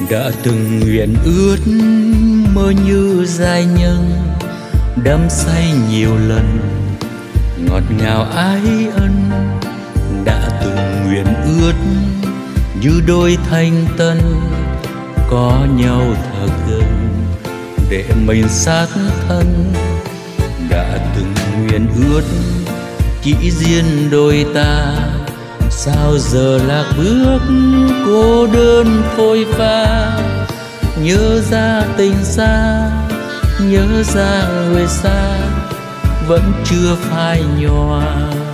đã từng nguyện ước mơ như giai nhân, đắm say nhiều lần ngọt ngào ái ân. Đã từng nguyện ước như đôi thanh tân, có nhau thật gần để mình sát thân. Đã từng nguyện ước chỉ riêng đôi ta, sao giờ lạc bước cô đơn phôi pha. Nhớ ra tình xa, nhớ ra người xa, vẫn chưa phai nhòa.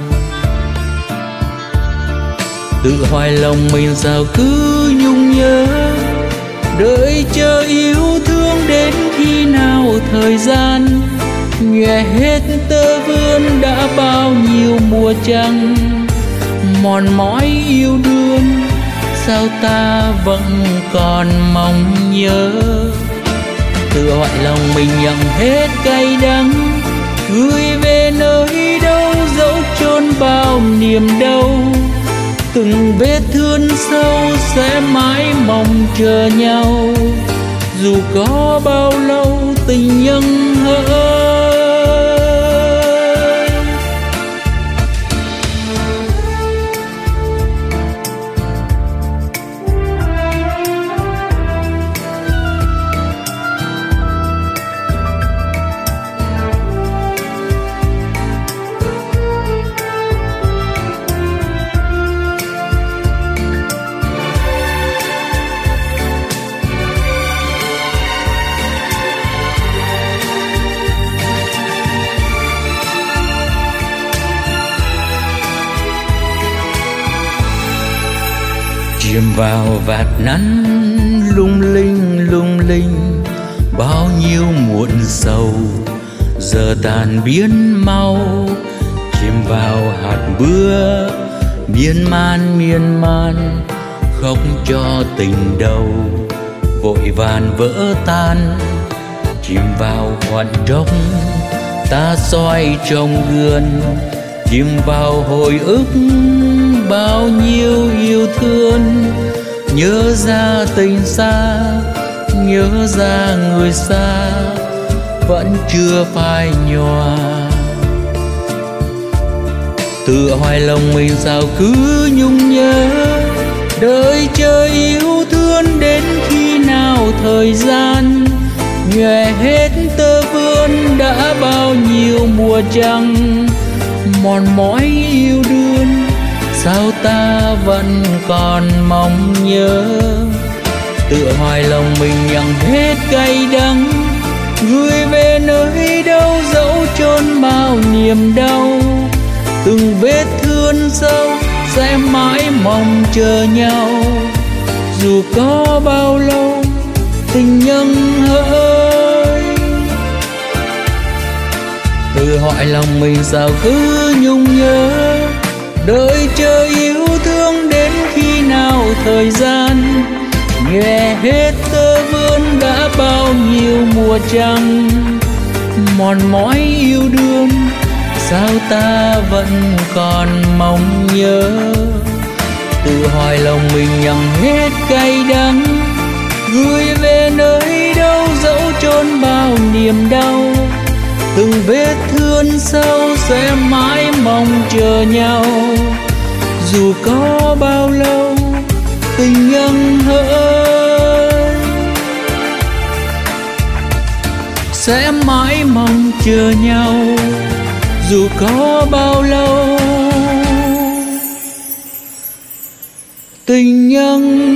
Tự hỏi lòng mình sao cứ nhung nhớ, đợi chờ yêu thương đến khi nào thời gian nhòe hết tơ vươn. Đã bao nhiêu mùa trăng mòn mỏi yêu đương, sao ta vẫn còn mong nhớ. Tự hỏi lòng mình nhận hết cay đắng, gửi về nơi đâu dẫu chôn bao niềm đau. Từng vết thương sâu sẽ mãi mong chờ nhau, dù có bao lâu tình nhân hỡi. Chìm vào vạt nắng lung linh, bao nhiêu muộn sầu giờ tàn biến mau. Chìm vào hạt mưa miên man, khóc cho tình đầu vội vàn vỡ tan. Chìm vào khoảnh trống ta soi trong gương, chìm vào hồi ức bao nhiêu yêu thương. Nhớ ra tình xa, nhớ ra người xa, vẫn chưa phai nhòa. Tự hỏi lòng mình sao cứ nhung nhớ, đợi chờ yêu thương đến khi nào thời gian nhòe hết tơ vươn. Đã bao nhiêu mùa trăng mòn mỏi yêu đương, sao ta vẫn còn mong nhớ. Tự hỏi lòng mình nhận hết cay đắng, gửi về nơi đâu dẫu chôn bao niềm đau. Từng vết thương sâu sẽ mãi mong chờ nhau, dù có bao lâu tình nhân hỡi. Tự hỏi lòng mình sao cứ nhung nhớ, đợi chờ yêu thương đến khi nào thời gian nhòe hết tơ vươn. Đã bao nhiêu mùa trăng mòn mỏi yêu đương, sao ta vẫn còn mong nhớ. Tự hỏi lòng mình nhận hết cay đắng, gửi về nơi đâu dẫu chôn bao niềm đau. Từng vết thương sâu sẽ mãi mong chờ nhau, dù có bao lâu tình nhân hỡi. Sẽ mãi mong chờ nhau, dù có bao lâu tình nhân